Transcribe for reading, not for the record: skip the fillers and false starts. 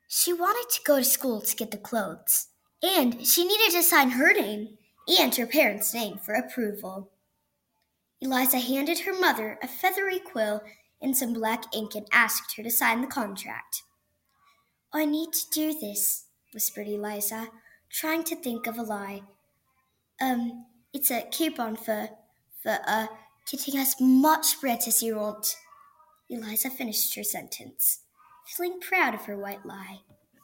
She wanted to go to school to get the clothes, and she needed to sign her name and her parents' name for approval. Eliza handed her mother a feathery quill and some black ink and asked her to sign the contract. I need to do this, whispered Eliza, trying to think of a lie. It's a coupon for getting as much bread as you want. Eliza finished her sentence, feeling proud of her white lie.